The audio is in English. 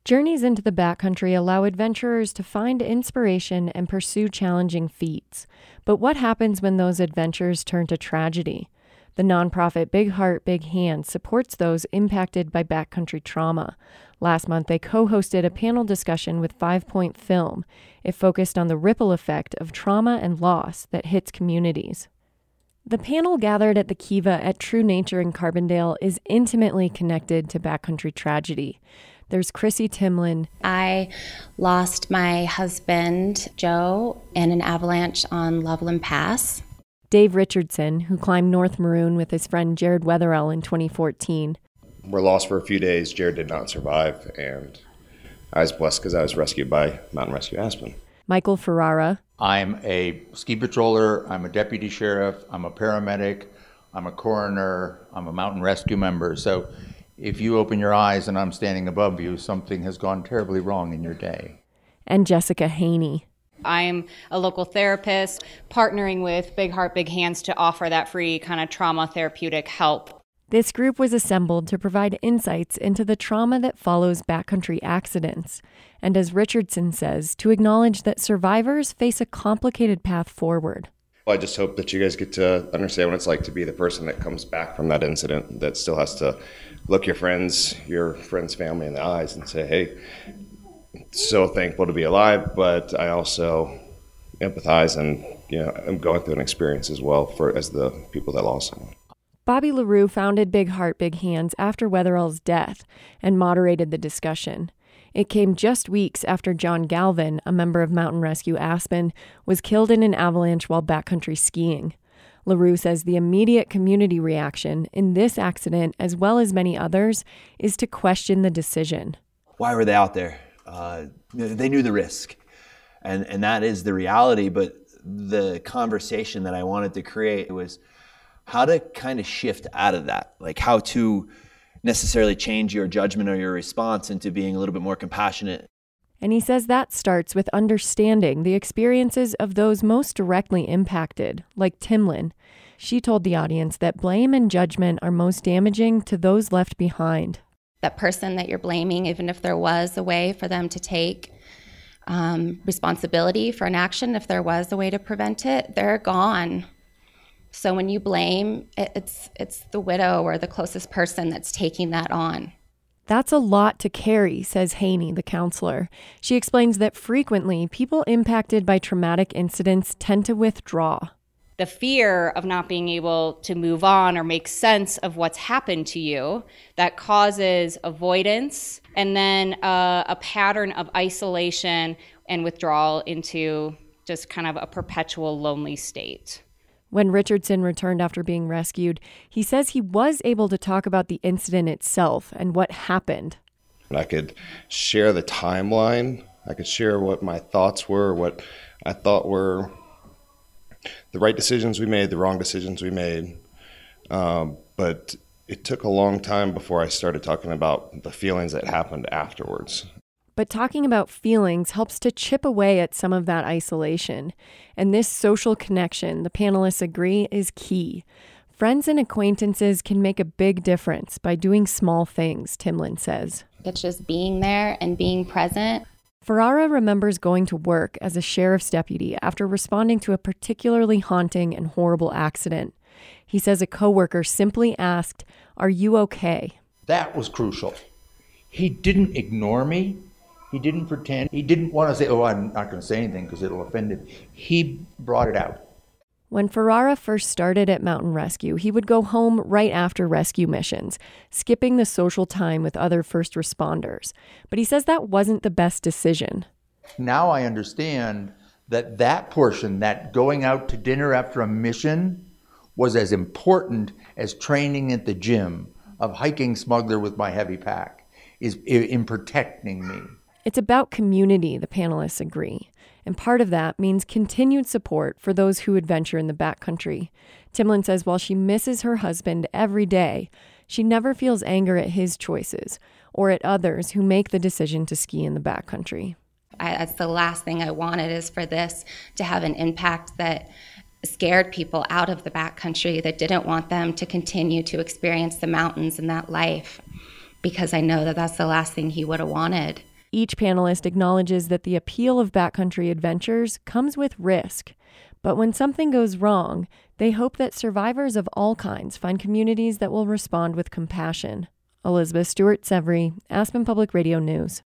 Journeys into the backcountry allow adventurers to find inspiration and pursue challenging feats. But what happens when those adventures turn to tragedy? The nonprofit Big Heart, Big Hands supports those impacted by backcountry trauma. Last month, they co-hosted a panel discussion with 5 Point Film. It focused on the ripple effect of trauma and loss that hits communities. The panel gathered at the Kiva at True Nature in Carbondale is intimately connected to backcountry tragedy. There's Chrissy Timlin. I lost my husband, Joe, in an avalanche on Loveland Pass. Dave Richardson, who climbed North Maroon with his friend Jared Wetherell in 2014. We're lost for a few days. Jared did not survive, and I was blessed because I was rescued by Mountain Rescue Aspen. Michael Ferrara. I'm a ski patroller, I'm a deputy sheriff, I'm a paramedic, I'm a coroner, I'm a mountain rescue member. So if you open your eyes and I'm standing above you, something has gone terribly wrong in your day. And Jessica Haney. I'm a local therapist partnering with Big Heart, Big Hands to offer that free kind of trauma therapeutic help. This group was assembled to provide insights into the trauma that follows backcountry accidents, and as Richardson says, to acknowledge that survivors face a complicated path forward. I just hope that you guys get to understand what it's like to be the person that comes back from that incident, that still has to look your friends' family in the eyes and say, hey, so thankful to be alive, but I also empathize and I'm going through an experience as well as the people that lost someone. Bobby LaRue founded Big Heart, Big Hands after Wetherell's death and moderated the discussion. It came just weeks after John Galvin, a member of Mountain Rescue Aspen, was killed in an avalanche while backcountry skiing. LaRue says the immediate community reaction in this accident, as well as many others, is to question the decision. Why were they out there? They knew the risk, and that is the reality, but the conversation that I wanted to create was how to kind of shift out of that, like how to necessarily change your judgment or your response into being a little bit more compassionate. And he says that starts with understanding the experiences of those most directly impacted, like Timlin. She told the audience that blame and judgment are most damaging to those left behind. That person that you're blaming, even if there was a way for them to take responsibility for an action, if there was a way to prevent it, they're gone. So when you blame, it's the widow or the closest person that's taking that on. That's a lot to carry, says Haney, the counselor. She explains that frequently people impacted by traumatic incidents tend to withdraw. The fear of not being able to move on or make sense of what's happened to you, that causes avoidance and then a pattern of isolation and withdrawal into just kind of a perpetual lonely state. When Richardson returned after being rescued, he says he was able to talk about the incident itself and what happened. I could share the timeline. I could share what my thoughts were, what I thought were the right decisions we made, the wrong decisions we made. But it took a long time before I started talking about the feelings that happened afterwards. But talking about feelings helps to chip away at some of that isolation. And this social connection, the panelists agree, is key. Friends and acquaintances can make a big difference by doing small things, Timlin says. It's just being there and being present. Ferrara remembers going to work as a sheriff's deputy after responding to a particularly haunting and horrible accident. He says a coworker simply asked, "Are you okay?" That was crucial. He didn't ignore me. He didn't pretend. He didn't want to say, oh, I'm not going to say anything because it'll offend him. He brought it out. When Ferrara first started at Mountain Rescue, he would go home right after rescue missions, skipping the social time with other first responders. But he says that wasn't the best decision. Now I understand that portion, that going out to dinner after a mission, was as important as training at the gym, of hiking Smuggler with my heavy pack, is in protecting me. It's about community, the panelists agree. And part of that means continued support for those who adventure in the backcountry. Timlin says while she misses her husband every day, she never feels anger at his choices or at others who make the decision to ski in the backcountry. That's the last thing I wanted, is for this to have an impact that scared people out of the backcountry, that didn't want them to continue to experience the mountains and that life, because I know that that's the last thing he would have wanted. Each panelist acknowledges that the appeal of backcountry adventures comes with risk. But when something goes wrong, they hope that survivors of all kinds find communities that will respond with compassion. Elizabeth Stewart-Severy, Aspen Public Radio News.